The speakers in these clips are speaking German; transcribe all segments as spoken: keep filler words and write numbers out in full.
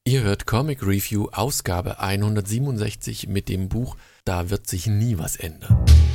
Ihr hört Comic Review Ausgabe hundertsiebenundsechzig mit dem Buch Da wird sich nie was ändern.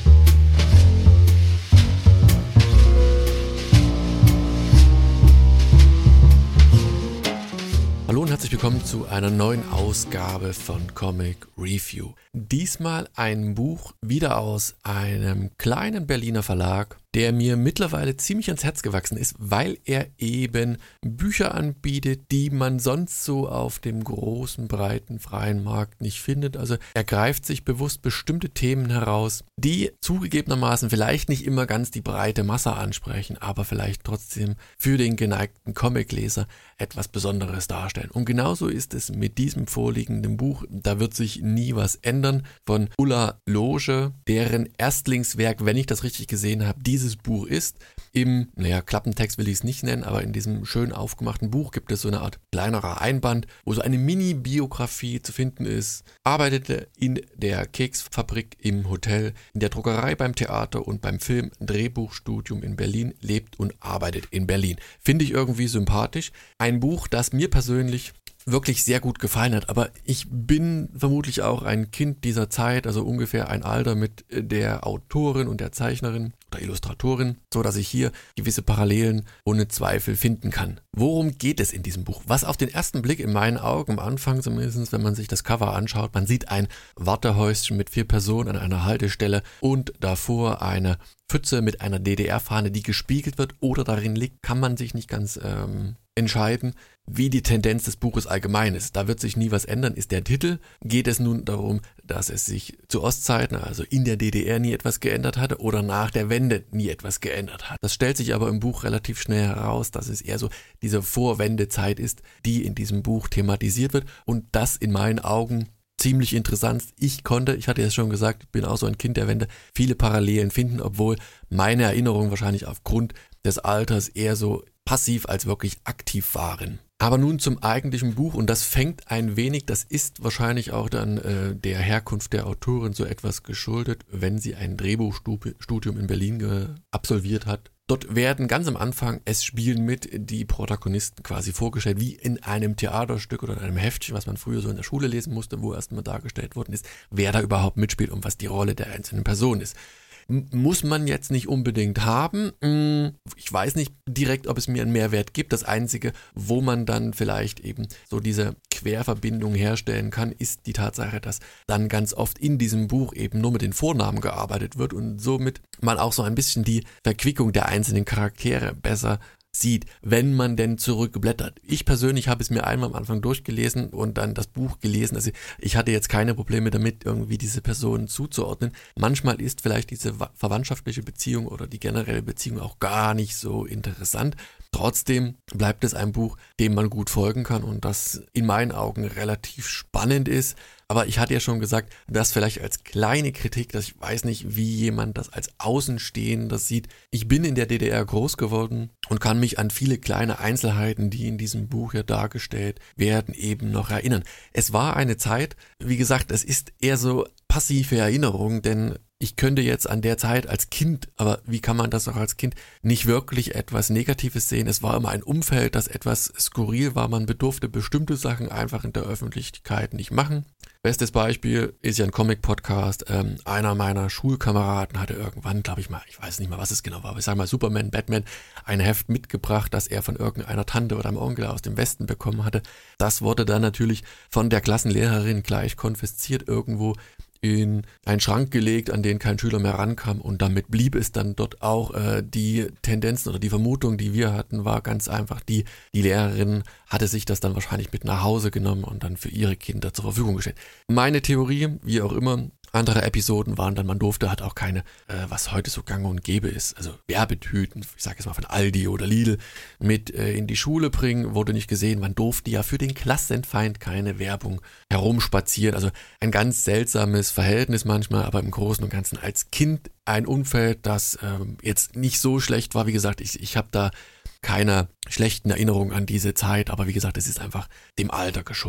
Hallo und herzlich willkommen zu einer neuen Ausgabe von Comic Review. Diesmal ein Buch wieder aus einem kleinen Berliner Verlag, der mir mittlerweile ziemlich ans Herz gewachsen ist, weil er eben Bücher anbietet, die man sonst so auf dem großen, breiten, freien Markt nicht findet. Also er greift sich bewusst bestimmte Themen heraus, die zugegebenermaßen vielleicht nicht immer ganz die breite Masse ansprechen, aber vielleicht trotzdem für den geneigten Comicleser etwas Besonderes darstellen. Und genauso ist es mit diesem vorliegenden Buch. Da wird sich nie was ändern, von Ulla Loge, deren Erstlingswerk, wenn ich das richtig gesehen habe, dieses Buch ist. Im, naja, Klappentext will ich es nicht nennen, aber in diesem schön aufgemachten Buch gibt es so eine Art kleinerer Einband, wo so eine Mini-Biografie zu finden ist. Arbeitete in der Keksfabrik, im Hotel, in der Druckerei, beim Theater und beim Film, Drehbuchstudium in Berlin, lebt und arbeitet in Berlin. Finde ich irgendwie sympathisch. Ein Buch, das mir persönlich wirklich sehr gut gefallen hat, aber ich bin vermutlich auch ein Kind dieser Zeit, also ungefähr ein Alter mit der Autorin und der Zeichnerin oder Illustratorin, so dass ich hier gewisse Parallelen ohne Zweifel finden kann. Worum geht es in diesem Buch? Was auf den ersten Blick in meinen Augen, am Anfang zumindest, wenn man sich das Cover anschaut, man sieht ein Wartehäuschen mit vier Personen an einer Haltestelle und davor eine Pfütze mit einer D D R-Fahne, die gespiegelt wird oder darin liegt, kann man sich nicht ganz ähm, entscheiden, wie die Tendenz des Buches allgemein ist. Da wird sich nie was ändern, ist der Titel. Geht es nun darum, dass es sich zu Ostzeiten, also in der D D R, nie etwas geändert hatte oder nach der Wende nie etwas geändert hat. Das stellt sich aber im Buch relativ schnell heraus, dass es eher so diese Vorwendezeit ist, die in diesem Buch thematisiert wird und das in meinen Augen ziemlich interessant. Ich konnte, ich hatte ja schon gesagt, ich bin auch so ein Kind der Wende, viele Parallelen finden, obwohl meine Erinnerungen wahrscheinlich aufgrund des Alters eher so passiv als wirklich aktiv waren. Aber nun zum eigentlichen Buch und das fängt ein wenig, das ist wahrscheinlich auch dann äh, der Herkunft der Autorin so etwas geschuldet, wenn sie ein Drehbuchstudium in Berlin ge- absolviert hat. Dort werden ganz am Anfang, es spielen mit die Protagonisten quasi vorgestellt, wie in einem Theaterstück oder in einem Heftchen, was man früher so in der Schule lesen musste, wo erstmal dargestellt worden ist, wer da überhaupt mitspielt und was die Rolle der einzelnen Person ist. Muss man jetzt nicht unbedingt haben. Ich weiß nicht direkt, ob es mir einen Mehrwert gibt. Das Einzige, wo man dann vielleicht eben so diese Querverbindung herstellen kann, ist die Tatsache, dass dann ganz oft in diesem Buch eben nur mit den Vornamen gearbeitet wird und somit man auch so ein bisschen die Verquickung der einzelnen Charaktere besser sieht, wenn man denn zurückblättert. Ich persönlich habe es mir einmal am Anfang durchgelesen und dann das Buch gelesen. Also ich hatte jetzt keine Probleme damit, irgendwie diese Personen zuzuordnen. Manchmal ist vielleicht diese verwandtschaftliche Beziehung oder die generelle Beziehung auch gar nicht so interessant. Trotzdem bleibt es ein Buch, dem man gut folgen kann und das in meinen Augen relativ spannend ist. Aber ich hatte ja schon gesagt, das vielleicht als kleine Kritik, dass ich weiß nicht, wie jemand das als Außenstehender sieht. Ich bin in der D D R groß geworden und kann mich an viele kleine Einzelheiten, die in diesem Buch ja dargestellt werden, eben noch erinnern. Es war eine Zeit, wie gesagt, es ist eher so passive Erinnerung, denn ich könnte jetzt an der Zeit als Kind, aber wie kann man das auch als Kind, nicht wirklich etwas Negatives sehen. Es war immer ein Umfeld, das etwas skurril war. Man bedurfte bestimmte Sachen einfach in der Öffentlichkeit nicht machen. Bestes Beispiel ist ja ein Comic-Podcast. Ähm, einer meiner Schulkameraden hatte irgendwann, glaube ich mal, ich weiß nicht mal, was es genau war, aber ich sage mal Superman, Batman, ein Heft mitgebracht, das er von irgendeiner Tante oder einem Onkel aus dem Westen bekommen hatte. Das wurde dann natürlich von der Klassenlehrerin gleich konfisziert irgendwo in einen Schrank gelegt, an den kein Schüler mehr rankam und damit blieb es dann dort auch. Äh, die Tendenzen oder die Vermutung, die wir hatten, war ganz einfach die, die Lehrerin hatte sich das dann wahrscheinlich mit nach Hause genommen und dann für ihre Kinder zur Verfügung gestellt. Meine Theorie, wie auch immer, andere Episoden waren dann, man durfte halt auch keine, äh, was heute so gang und gäbe ist, also Werbetüten, ich sage jetzt mal von Aldi oder Lidl, mit äh, in die Schule bringen, wurde nicht gesehen. Man durfte ja für den Klassenfeind keine Werbung herumspazieren. Also ein ganz seltsames Verhältnis manchmal, aber im Großen und Ganzen als Kind ein Umfeld, das ähm, jetzt nicht so schlecht war. Wie gesagt, ich, ich habe da keine schlechten Erinnerungen an diese Zeit, aber wie gesagt, es ist einfach dem Alter geschuldet.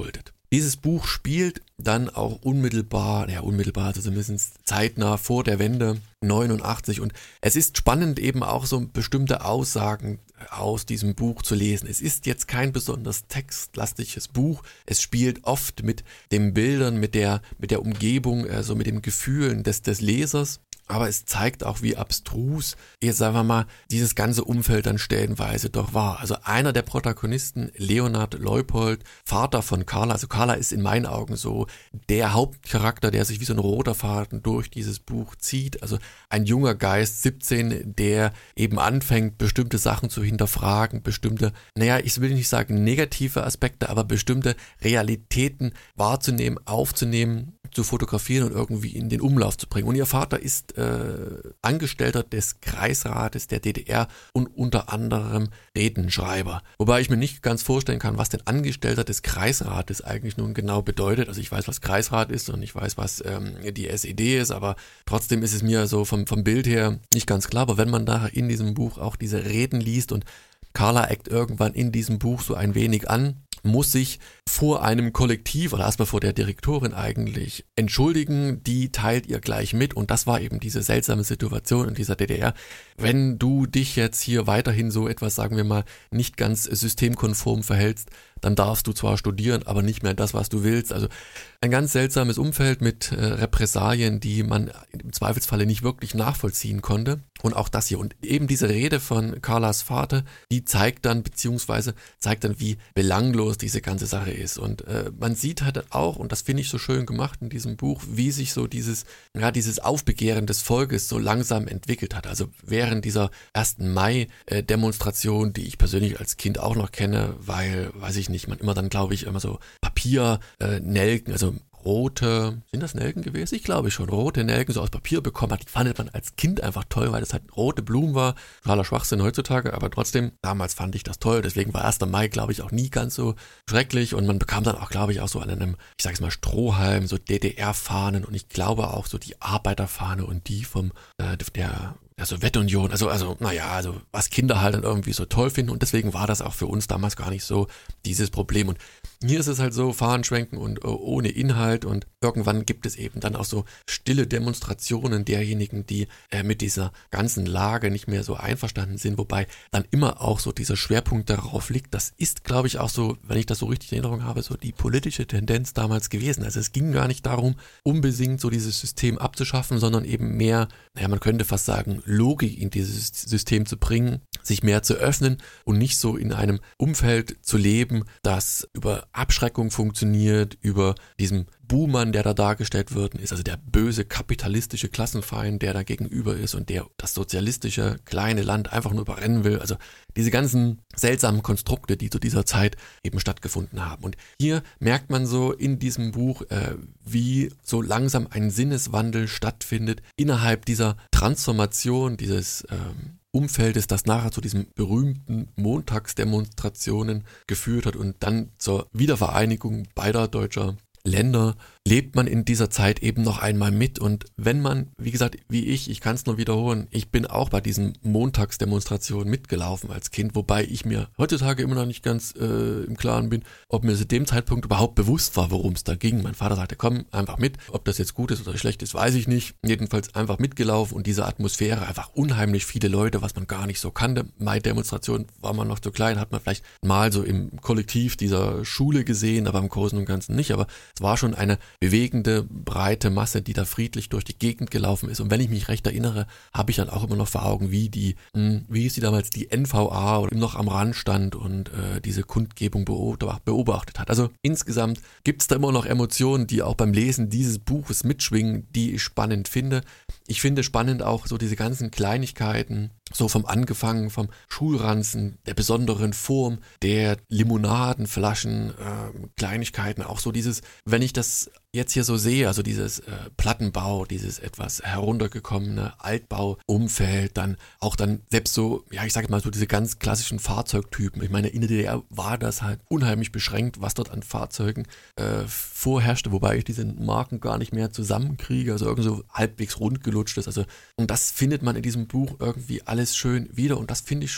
Dieses Buch spielt dann auch unmittelbar, ja unmittelbar, also zumindest zeitnah vor der Wende neunundachtzig, und es ist spannend eben auch so bestimmte Aussagen aus diesem Buch zu lesen. Es ist jetzt kein besonders textlastiges Buch, es spielt oft mit den Bildern, mit der, mit der Umgebung, also mit den Gefühlen des, des Lesers. Aber es zeigt auch, wie abstrus, jetzt sagen wir mal, dieses ganze Umfeld dann stellenweise doch war. Also einer der Protagonisten, Leonhard Leupold, Vater von Carla, also Carla ist in meinen Augen so der Hauptcharakter, der sich wie so ein roter Faden durch dieses Buch zieht. Also ein junger Geist, siebzehn, der eben anfängt, bestimmte Sachen zu hinterfragen, bestimmte, naja, ich will nicht sagen negative Aspekte, aber bestimmte Realitäten wahrzunehmen, aufzunehmen, zu fotografieren und irgendwie in den Umlauf zu bringen. Und ihr Vater ist äh, Angestellter des Kreisrates der D D R und unter anderem Redenschreiber. Wobei ich mir nicht ganz vorstellen kann, was denn Angestellter des Kreisrates eigentlich nun genau bedeutet. Also ich weiß, was Kreisrat ist und ich weiß, was ähm, die S E D ist, aber trotzdem ist es mir so vom, vom Bild her nicht ganz klar. Aber wenn man da in diesem Buch auch diese Reden liest und Carla eckt irgendwann in diesem Buch so ein wenig an, muss sich vor einem Kollektiv oder erstmal vor der Direktorin eigentlich entschuldigen, die teilt ihr gleich mit, und das war eben diese seltsame Situation in dieser D D R. Wenn du dich jetzt hier weiterhin so etwas, sagen wir mal, nicht ganz systemkonform verhältst, dann darfst du zwar studieren, aber nicht mehr das, was du willst. Also ein ganz seltsames Umfeld mit äh, Repressalien, die man im Zweifelsfalle nicht wirklich nachvollziehen konnte. Und auch das hier. Und eben diese Rede von Carlas Vater, die zeigt dann, beziehungsweise zeigt dann, wie belanglos diese ganze Sache ist. Und äh, man sieht halt auch, und das finde ich so schön gemacht in diesem Buch, wie sich so dieses, ja, dieses Aufbegehren des Volkes so langsam entwickelt hat. Also während dieser ersten Mai-Demonstration, die ich persönlich als Kind auch noch kenne, weil, weiß ich nicht, man immer dann, glaube ich, immer so Papiernelken, also rote, sind das Nelken gewesen? Ich glaube schon, rote Nelken so aus Papier bekommen hat, die fand man als Kind einfach toll, weil das halt rote Blumen war. Totaler Schwachsinn heutzutage, aber trotzdem, damals fand ich das toll, deswegen war erster Mai, glaube ich, auch nie ganz so schrecklich, und man bekam dann auch, glaube ich, auch so an einem, ich sage es mal, Strohhalm, so D D R-Fahnen, und ich glaube auch so die Arbeiterfahne und die vom, äh, der der Sowjetunion, also, also, naja, also, was Kinder halt dann irgendwie so toll finden, und deswegen war das auch für uns damals gar nicht so dieses Problem. Und hier ist es halt so, Fahnen schwenken und uh, ohne Inhalt, und irgendwann gibt es eben dann auch so stille Demonstrationen derjenigen, die äh, mit dieser ganzen Lage nicht mehr so einverstanden sind, wobei dann immer auch so dieser Schwerpunkt darauf liegt. Das ist, glaube ich, auch so, wenn ich das so richtig in Erinnerung habe, so die politische Tendenz damals gewesen. Also es ging gar nicht darum, unbedingt so dieses System abzuschaffen, sondern eben mehr, naja, man könnte fast sagen, Logik in dieses System zu bringen, sich mehr zu öffnen und nicht so in einem Umfeld zu leben, das über Abschreckung funktioniert, über diesem Buhmann, der da dargestellt wird, ist also der böse kapitalistische Klassenfeind, der da gegenüber ist und der das sozialistische kleine Land einfach nur überrennen will. Also diese ganzen seltsamen Konstrukte, die zu dieser Zeit eben stattgefunden haben. Und hier merkt man so in diesem Buch, äh, wie so langsam ein Sinneswandel stattfindet innerhalb dieser Transformation, dieses ähm, Umfeldes, das nachher zu diesen berühmten Montagsdemonstrationen geführt hat und dann zur Wiedervereinigung beider deutscher Länder, lebt man in dieser Zeit eben noch einmal mit. Und wenn man, wie gesagt, wie ich, ich kann es nur wiederholen, ich bin auch bei diesen Montagsdemonstrationen mitgelaufen als Kind, wobei ich mir heutzutage immer noch nicht ganz äh, im Klaren bin, ob mir zu dem Zeitpunkt überhaupt bewusst war, worum es da ging. Mein Vater sagte, komm, einfach mit. Ob das jetzt gut ist oder schlecht ist, weiß ich nicht. Jedenfalls einfach mitgelaufen, und diese Atmosphäre, einfach unheimlich viele Leute, was man gar nicht so kannte. Mai-Demonstration war man noch zu klein, hat man vielleicht mal so im Kollektiv dieser Schule gesehen, aber im Großen und Ganzen nicht. Aber es war schon eine bewegende, breite Masse, die da friedlich durch die Gegend gelaufen ist. Und wenn ich mich recht erinnere, habe ich dann auch immer noch vor Augen, wie die, mh, wie hieß die damals, die N V A oder noch am Rand stand und äh, diese Kundgebung beobachtet hat. Also insgesamt gibt es da immer noch Emotionen, die auch beim Lesen dieses Buches mitschwingen, die ich spannend finde. Ich finde spannend auch so diese ganzen Kleinigkeiten, so vom angefangen, vom Schulranzen, der besonderen Form, der Limonadenflaschen, äh, Kleinigkeiten, auch so dieses, wenn ich das jetzt hier so sehe, also dieses äh, Plattenbau, dieses etwas heruntergekommene Altbau-Umfeld, dann auch dann selbst so, ja, ich sage mal so diese ganz klassischen Fahrzeugtypen. Ich meine, in der D D R war das halt unheimlich beschränkt, was dort an Fahrzeugen äh, vorherrschte, wobei ich diese Marken gar nicht mehr zusammenkriege, also irgendwie so halbwegs rund gelutscht ist. Also, und das findet man in diesem Buch irgendwie alles schön wieder, und das finde ich schon,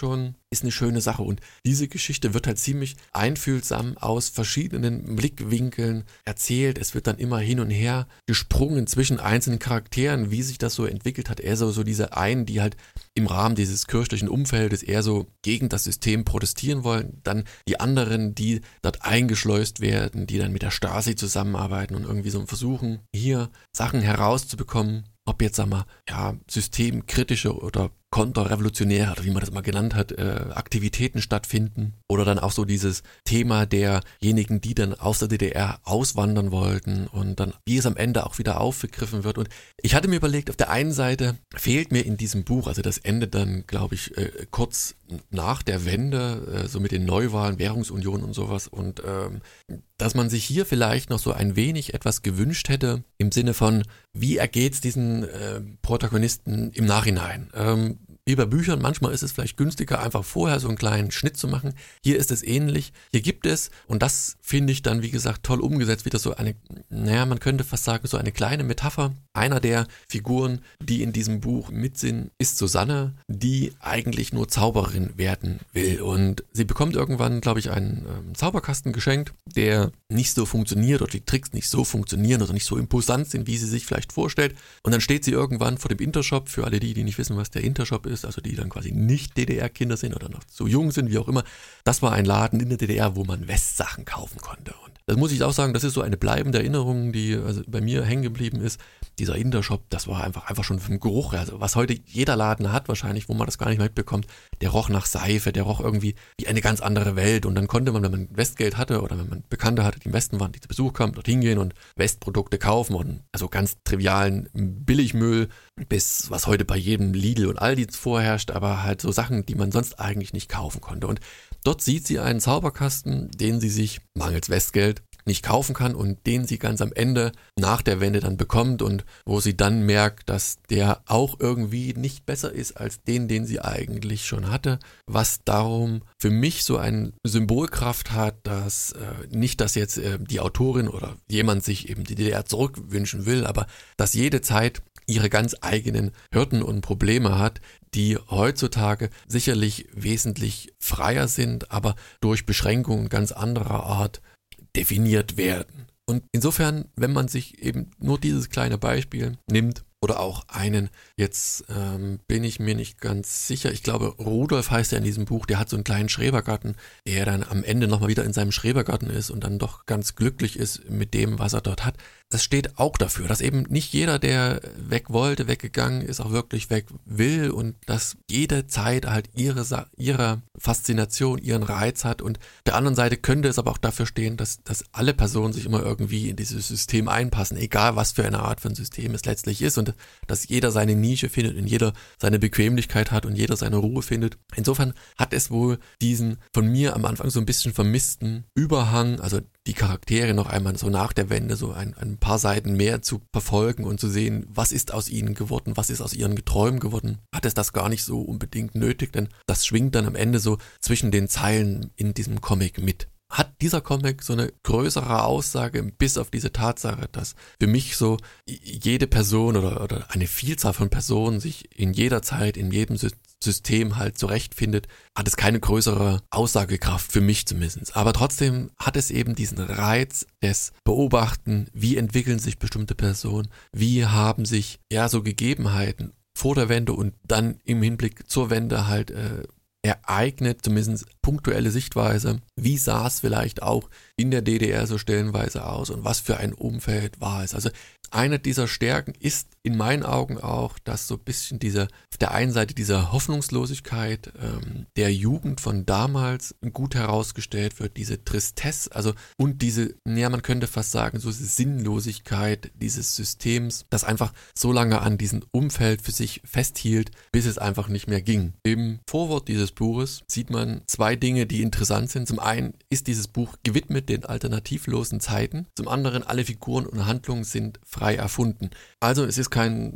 ist eine schöne Sache. Und diese Geschichte wird halt ziemlich einfühlsam aus verschiedenen Blickwinkeln erzählt. Es wird dann immer hin und her gesprungen zwischen einzelnen Charakteren, wie sich das so entwickelt hat. Eher so, so diese einen, die halt im Rahmen dieses kirchlichen Umfeldes eher so gegen das System protestieren wollen. Dann die anderen, die dort eingeschleust werden, die dann mit der Stasi zusammenarbeiten und irgendwie so versuchen, hier Sachen herauszubekommen. Ob jetzt, sagen wir, ja, systemkritische oder konterrevolutionäre, oder wie man das mal genannt hat, äh, Aktivitäten stattfinden. Oder dann auch so dieses Thema derjenigen, die dann aus der D D R auswandern wollten und dann, wie es am Ende auch wieder aufgegriffen wird. Und ich hatte mir überlegt, auf der einen Seite fehlt mir in diesem Buch, also das endet dann, glaube ich, äh, kurz nach der Wende, äh, so mit den Neuwahlen, Währungsunion und sowas. Und ähm, dass man sich hier vielleicht noch so ein wenig etwas gewünscht hätte, im Sinne von, wie ergeht's diesen äh, Protagonisten im Nachhinein? Ähm, wie bei Büchern, manchmal ist es vielleicht günstiger, einfach vorher so einen kleinen Schnitt zu machen. Hier ist es ähnlich. Hier gibt es, und das finde ich dann, wie gesagt, toll umgesetzt, wieder so eine, naja, man könnte fast sagen, so eine kleine Metapher. Einer der Figuren, die in diesem Buch mit sind, ist Susanne, die eigentlich nur Zauberin werden will. Und sie bekommt irgendwann, glaube ich, einen ähm, Zauberkasten geschenkt, der nicht so funktioniert oder die Tricks nicht so funktionieren oder nicht so imposant sind, wie sie sich vielleicht vorstellt. Und dann steht sie irgendwann vor dem Intershop, für alle die, die nicht wissen, was der Intershop ist, also die dann quasi nicht D D R-Kinder sind oder noch so jung sind, wie auch immer. Das war ein Laden in der D D R, wo man Westsachen kaufen konnte. Und das muss ich auch sagen, das ist so eine bleibende Erinnerung, die also bei mir hängen geblieben ist. Dieser Intershop, das war einfach einfach schon vom Geruch, also was heute jeder Laden hat wahrscheinlich, wo man das gar nicht mitbekommt, der roch nach Seife, der roch irgendwie wie eine ganz andere Welt. Und dann konnte man, wenn man Westgeld hatte oder wenn man Bekannte hatte, die im Westen waren, die zu Besuch kamen, dort hingehen und Westprodukte kaufen und also ganz trivialen Billigmüll bis was heute bei jedem Lidl und Aldi vorherrscht, aber halt so Sachen, die man sonst eigentlich nicht kaufen konnte. Und dort sieht sie einen Zauberkasten, den sie sich mangels Westgeld nicht kaufen kann und den sie ganz am Ende nach der Wende dann bekommt und wo sie dann merkt, dass der auch irgendwie nicht besser ist als den, den sie eigentlich schon hatte, was darum für mich so eine Symbolkraft hat, dass äh, nicht, dass jetzt äh, die Autorin oder jemand sich eben die D D R zurückwünschen will, aber dass jede Zeit ihre ganz eigenen Hürden und Probleme hat, die heutzutage sicherlich wesentlich freier sind, aber durch Beschränkungen ganz anderer Art definiert werden. Und insofern, wenn man sich eben nur dieses kleine Beispiel nimmt oder auch einen, jetzt ähm, bin ich mir nicht ganz sicher, ich glaube Rudolf heißt er in diesem Buch, der hat so einen kleinen Schrebergarten, der dann am Ende nochmal wieder in seinem Schrebergarten ist und dann doch ganz glücklich ist mit dem, was er dort hat. Das steht auch dafür, dass eben nicht jeder, der weg wollte, weggegangen ist, auch wirklich weg will und dass jede Zeit halt ihre, ihre Faszination, ihren Reiz hat. Und auf der anderen Seite könnte es aber auch dafür stehen, dass, dass alle Personen sich immer irgendwie in dieses System einpassen, egal was für eine Art von System es letztlich ist und dass jeder seine Nische findet und jeder seine Bequemlichkeit hat und jeder seine Ruhe findet. Insofern hat es wohl diesen von mir am Anfang so ein bisschen vermissten Überhang, also die Charaktere noch einmal so nach der Wende so ein, ein paar Seiten mehr zu verfolgen und zu sehen, was ist aus ihnen geworden, was ist aus ihren Träumen geworden. Hat es das gar nicht so unbedingt nötig, denn das schwingt dann am Ende so zwischen den Zeilen in diesem Comic mit. Hat dieser Comic so eine größere Aussage, bis auf diese Tatsache, dass für mich so jede Person oder, oder eine Vielzahl von Personen sich in jeder Zeit, in jedem System halt zurechtfindet, hat es keine größere Aussagekraft, für mich zumindest. Aber trotzdem hat es eben diesen Reiz des Beobachten, wie entwickeln sich bestimmte Personen, wie haben sich ja so Gegebenheiten vor der Wende und dann im Hinblick zur Wende halt äh, ereignet, zumindest punktuelle Sichtweise. Wie sah es vielleicht auch in der D D R so stellenweise aus und was für ein Umfeld war es? Also eine dieser Stärken ist in meinen Augen auch, dass so ein bisschen diese, auf der einen Seite diese Hoffnungslosigkeit ähm, der Jugend von damals gut herausgestellt wird, diese Tristesse, also und diese, ja man könnte fast sagen, so diese Sinnlosigkeit dieses Systems, das einfach so lange an diesem Umfeld für sich festhielt, bis es einfach nicht mehr ging. Im Vorwort dieses Buches sieht man zwei Dinge, die interessant sind. Zum einen ist dieses Buch gewidmet den alternativlosen Zeiten, zum anderen alle Figuren und Handlungen sind frei erfunden. Also es ist kein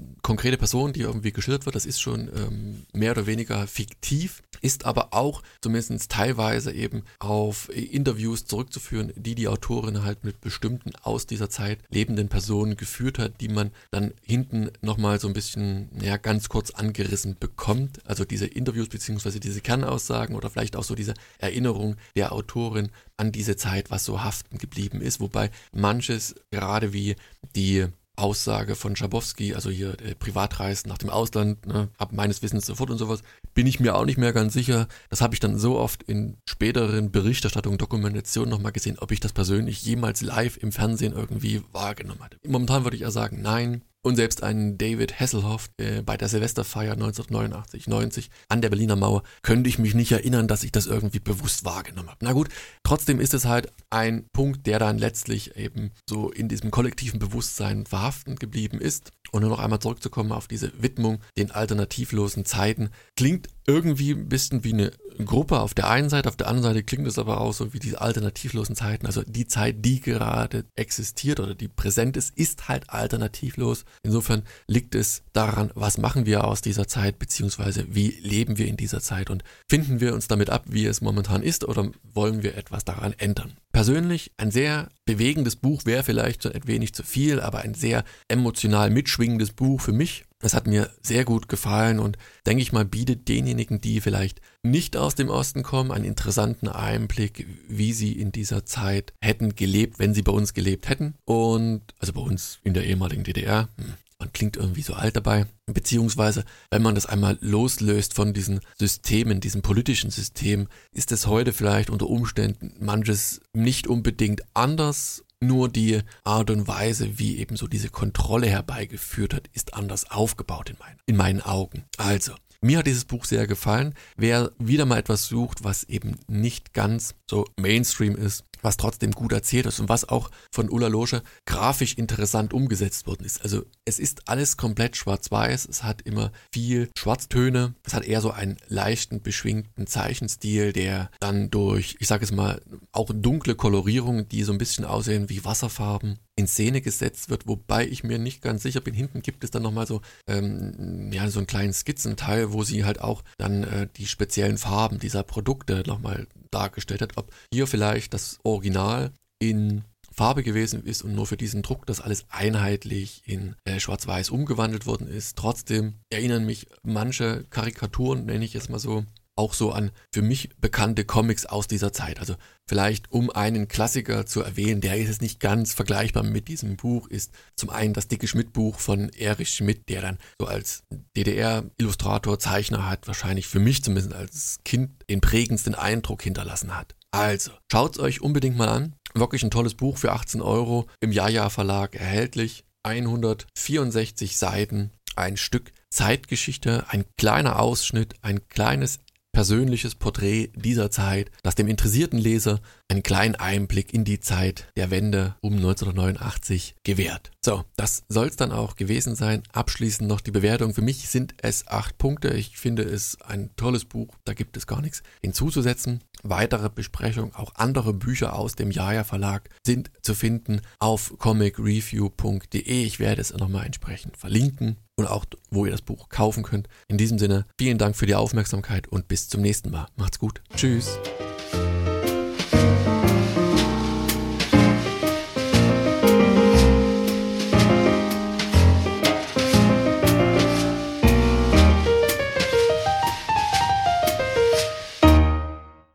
konkrete Person, die irgendwie geschildert wird, das ist schon ähm, mehr oder weniger fiktiv, ist aber auch zumindest teilweise eben auf Interviews zurückzuführen, die die Autorin halt mit bestimmten aus dieser Zeit lebenden Personen geführt hat, die man dann hinten nochmal so ein bisschen, ja, ganz kurz angerissen bekommt. Also diese Interviews beziehungsweise diese Kernaussagen oder vielleicht auch so diese Erinnerung der Autorin an diese Zeit, was so haften geblieben ist, wobei manches, gerade wie die Aussage von Schabowski, also hier äh, Privatreisen nach dem Ausland, ne, ab meines Wissens sofort und sowas, bin ich mir auch nicht mehr ganz sicher. Das habe ich dann so oft in späteren Berichterstattungen, Dokumentationen nochmal gesehen, ob ich das persönlich jemals live im Fernsehen irgendwie wahrgenommen hatte. Momentan würde ich eher sagen, nein. Und selbst ein David Hasselhoff äh, bei der Silvesterfeier neunzehnhundertneunundachtzig neunzig an der Berliner Mauer könnte ich mich nicht erinnern, dass ich das irgendwie bewusst wahrgenommen habe. Na gut, trotzdem ist es halt ein Punkt, der dann letztlich eben so in diesem kollektiven Bewusstsein verhaften geblieben ist. Und nur noch einmal zurückzukommen auf diese Widmung den alternativlosen Zeiten. Klingt irgendwie ein bisschen wie eine Gruppe auf der einen Seite, auf der anderen Seite klingt es aber auch so wie diese alternativlosen Zeiten. Also die Zeit, die gerade existiert oder die präsent ist, ist halt alternativlos. Insofern liegt es daran, was machen wir aus dieser Zeit, beziehungsweise wie leben wir in dieser Zeit und finden wir uns damit ab, wie es momentan ist, oder wollen wir etwas daran ändern. Persönlich ein sehr bewegendes Buch, wäre vielleicht ein wenig zu viel, aber ein sehr emotional mitschwingendes Buch für mich. Das hat mir sehr gut gefallen und denke ich mal, bietet denjenigen, die vielleicht nicht aus dem Osten kommen, einen interessanten Einblick, wie sie in dieser Zeit hätten gelebt, wenn sie bei uns gelebt hätten. Und also bei uns in der ehemaligen D D R. Hm. Man klingt irgendwie so alt dabei, beziehungsweise wenn man das einmal loslöst von diesen Systemen, diesem politischen System, ist es heute vielleicht unter Umständen manches nicht unbedingt anders, nur die Art und Weise, wie eben so diese Kontrolle herbeigeführt hat, ist anders aufgebaut in meinen, in meinen Augen. Also, mir hat dieses Buch sehr gefallen. Wer wieder mal etwas sucht, was eben nicht ganz so Mainstream ist, was trotzdem gut erzählt ist und was auch von Ulla Losche grafisch interessant umgesetzt worden ist. Also es ist alles komplett schwarz-weiß, es hat immer viel Schwarztöne, es hat eher so einen leichten, beschwingten Zeichenstil, der dann durch, ich sage es mal, auch dunkle Kolorierungen, die so ein bisschen aussehen wie Wasserfarben, in Szene gesetzt wird, wobei ich mir nicht ganz sicher bin, hinten gibt es dann nochmal so, ähm, ja, so einen kleinen Skizzenteil, wo sie halt auch dann äh, die speziellen Farben dieser Produkte nochmal dargestellt hat, ob hier vielleicht das Original in Farbe gewesen ist und nur für diesen Druck das alles einheitlich in äh, Schwarz-Weiß umgewandelt worden ist. Trotzdem erinnern mich manche Karikaturen, nenne ich es mal so, auch so an für mich bekannte Comics aus dieser Zeit. Also vielleicht um einen Klassiker zu erwähnen, der ist jetzt nicht ganz vergleichbar mit diesem Buch, ist zum einen das dicke Schmidt-Buch von Erich Schmidt, der dann so als D D R-Illustrator, Zeichner hat, wahrscheinlich für mich zumindest als Kind den prägendsten Eindruck hinterlassen hat. Also, schaut's euch unbedingt mal an. Wirklich ein tolles Buch für achtzehn Euro im Jaja Verlag erhältlich. hundertvierundsechzig Seiten, ein Stück Zeitgeschichte, ein kleiner Ausschnitt, ein kleines persönliches Porträt dieser Zeit, das dem interessierten Leser einen kleinen Einblick in die Zeit der Wende um neunzehnhundertneunundachtzig gewährt. So, das soll es dann auch gewesen sein. Abschließend noch die Bewertung. Für mich sind es acht Punkte. Ich finde es ein tolles Buch. Da gibt es gar nichts hinzuzusetzen. Weitere Besprechungen, auch andere Bücher aus dem Jaja Verlag sind zu finden auf comic review punkt de. Ich werde es nochmal entsprechend verlinken und auch, wo ihr das Buch kaufen könnt. In diesem Sinne, vielen Dank für die Aufmerksamkeit und bis zum nächsten Mal. Macht's gut. Tschüss.